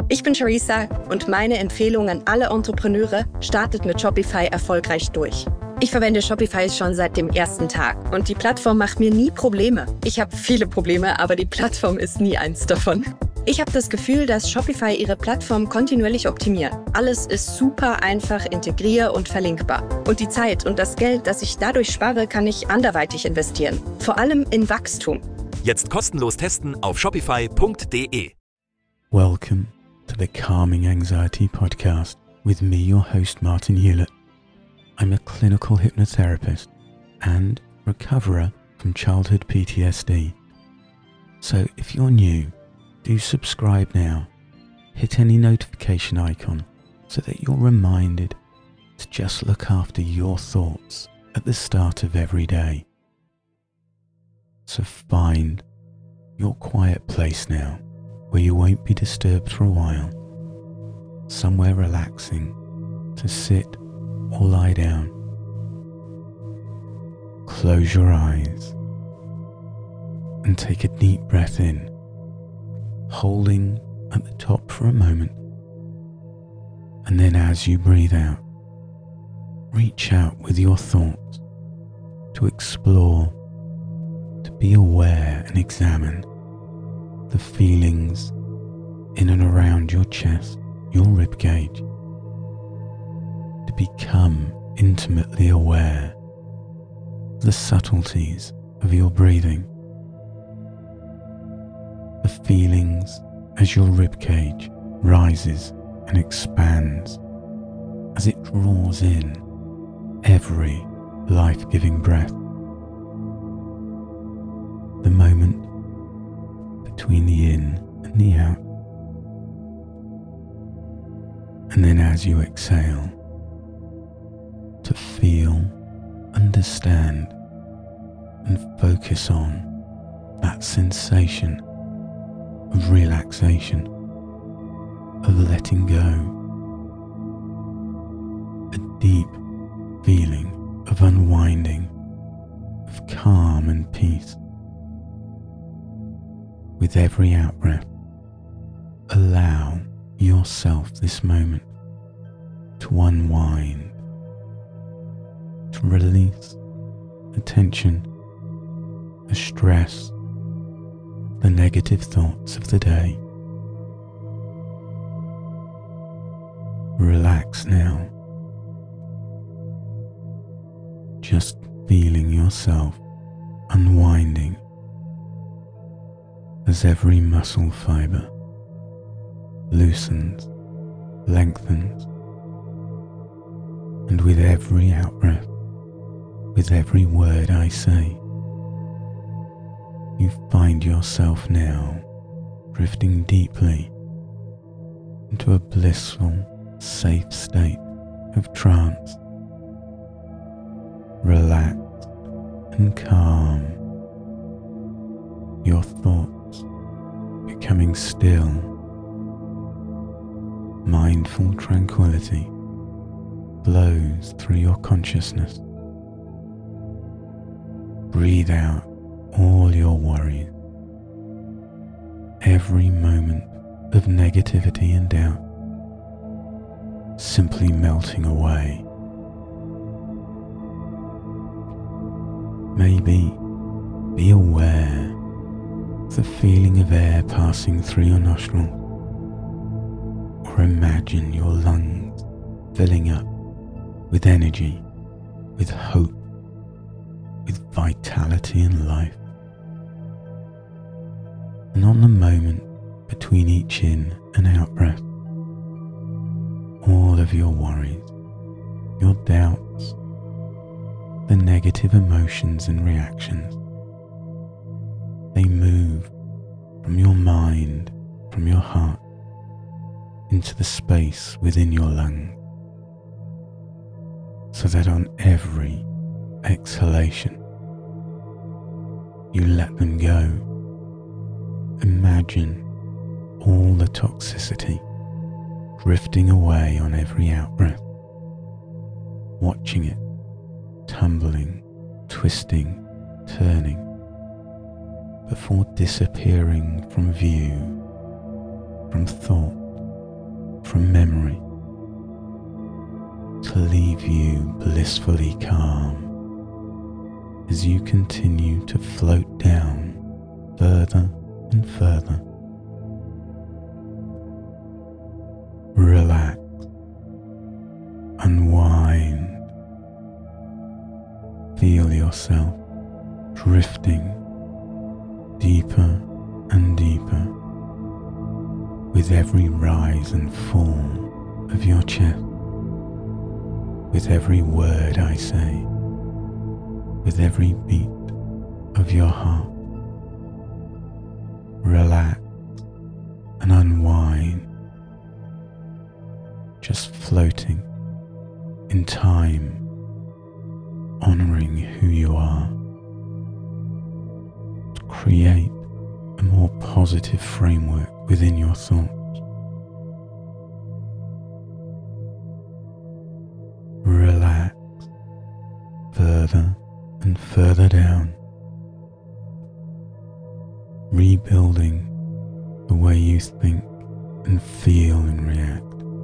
Ich bin Charissa und meine Empfehlung an alle Entrepreneure: startet mit Shopify erfolgreich durch. Ich verwende Shopify schon seit dem ersten Tag und die Plattform macht mir nie Probleme. Ich habe viele Probleme, aber die Plattform ist nie eins davon. Ich habe das Gefühl, dass Shopify ihre Plattform kontinuierlich optimiert. Alles ist super einfach integrier- und verlinkbar. Und die Zeit und das Geld, das ich dadurch spare, kann ich anderweitig investieren. Vor allem in Wachstum. Jetzt kostenlos testen auf shopify.de. Welcome to the Calming Anxiety Podcast with me, your host Martin Hewlett. I'm a clinical hypnotherapist and recoverer from childhood PTSD. So if you're new, do subscribe now. Hit any notification icon so that you're reminded to just look after your thoughts at the start of every day. So find your quiet place now where you won't be disturbed for a while. Somewhere relaxing to sit or lie down. Close your eyes and take a deep breath in, holding at the top for a moment, and then as you breathe out, reach out with your thoughts to explore, to be aware and examine the feelings in and around your chest, your ribcage, to become intimately aware of the subtleties of your breathing, the feelings as your ribcage rises and expands as it draws in every life-giving breath. The moment between the in and the out. And then as you exhale, to feel, understand, and focus on that sensation of relaxation, of letting go, a deep feeling of unwinding, of calm and peace. With every out-breath, allow yourself this moment to unwind, to release the tension, the stress, the negative thoughts of the day. Relax now, just feeling yourself unwinding as every muscle fibre loosens, lengthens, and with every out-breath, with every word I say, you find yourself now drifting deeply into a blissful, safe state of trance, relaxed and calm, your thoughts becoming still. Mindful tranquility flows through your consciousness. Breathe out all your worries, every moment of negativity and doubt, simply melting away. Maybe be aware of the feeling of air passing through your nostrils, or imagine your lungs filling up with energy, with hope, with vitality and life. And on the moment between each in and out breath, all of your worries, your doubts, the negative emotions and reactions, they move from your mind, from your heart, into the space within your lungs, so that on every exhalation, you let them go. Imagine all the toxicity drifting away on every out-breath, watching it tumbling, twisting, turning, before disappearing from view, from thought, from memory to leave you blissfully calm as you continue to float down further and further. Relax, unwind, feel yourself drifting deeper and deeper with every rise and fall of your chest, with every word I say, with every beat of your heart. Relax and unwind, just floating in time, honoring who you are, to create a more positive framework within your thoughts. Relax further and further down, rebuilding the way you think and feel and react,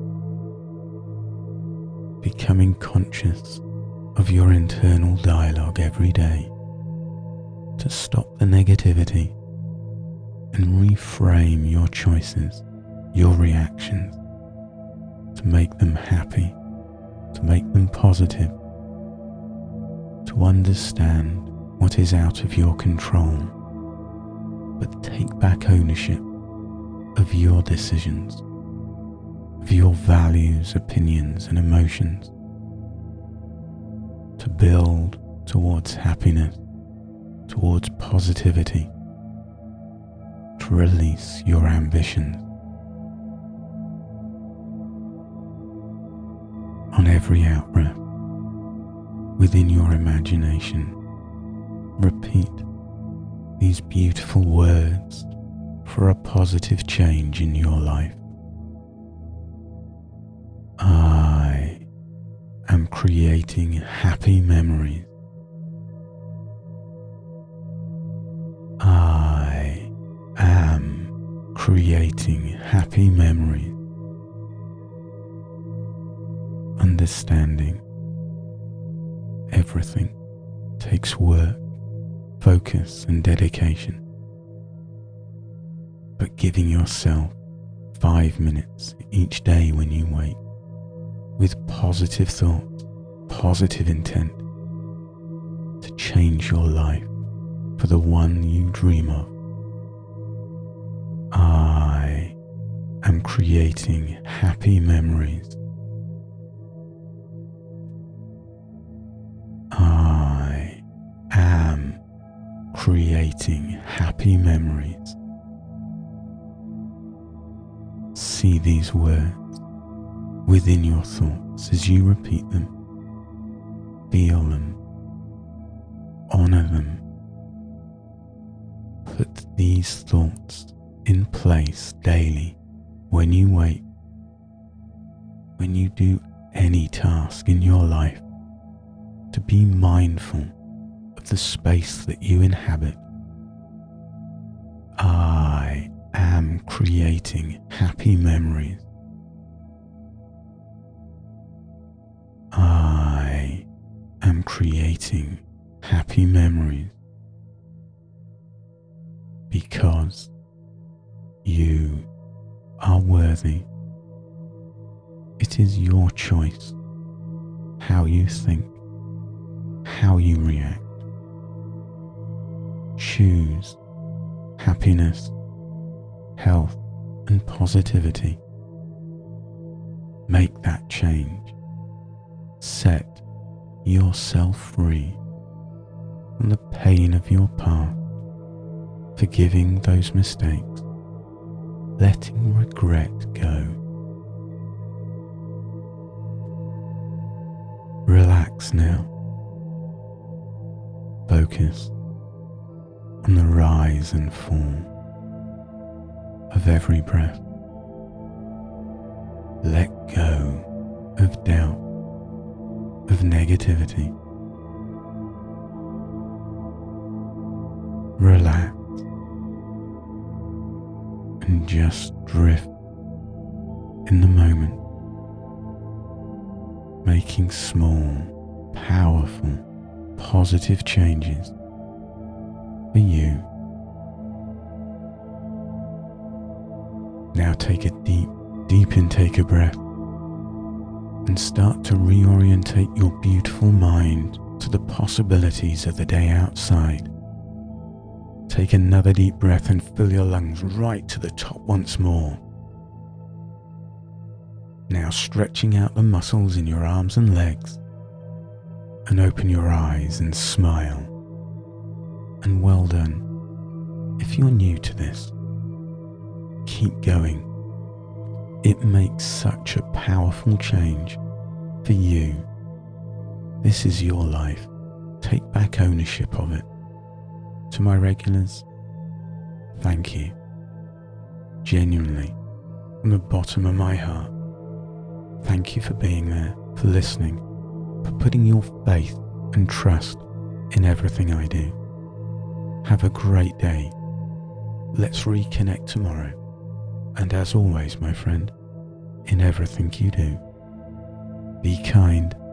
becoming conscious of your internal dialogue every day to stop the negativity and reframe your choices, your reactions, to make them happy, to make them positive, to understand what is out of your control, but take back ownership of your decisions, of your values, opinions, and emotions, to build towards happiness, towards positivity, to release your ambitions. On every out-breath, within your imagination, repeat these beautiful words for a positive change in your life. I am creating happy memories. I am creating happy memories. Understanding everything takes work, focus, and dedication. But giving yourself 5 minutes each day when you wake, with positive thoughts, positive intent, to change your life for the one you dream of. I am creating happy memories. I am creating happy memories. See these words within your thoughts as you repeat them. Feel them. Honor them. Put these thoughts in place daily when you wake, when you do any task in your life, to be mindful of the space that you inhabit. I am creating happy memories. I am creating happy memories because you are worthy. It is your choice how you think, how you react. Choose happiness, health, and positivity. Make that change. Set yourself free from the pain of your past, forgiving those mistakes, letting regret go. Relax now. Focus on the rise and fall of every breath. Let go of doubt, of negativity. Relax and just drift in the moment, making small, powerful, positive changes for you. Now take a deep intake of breath and start to reorientate your beautiful mind to the possibilities of the day outside. Take another deep breath and fill your lungs right to the top once more. Now stretching out the muscles in your arms and legs, and open your eyes and smile. And well done. If you're new to this, keep going. It makes such a powerful change for you. This is your life. Take back ownership of it. To my regulars, thank you. Genuinely, from the bottom of my heart, thank you for being there, for listening, for putting your faith and trust in everything I do. Have a great day. Let's reconnect tomorrow. And as always, my friend, in everything you do, be kind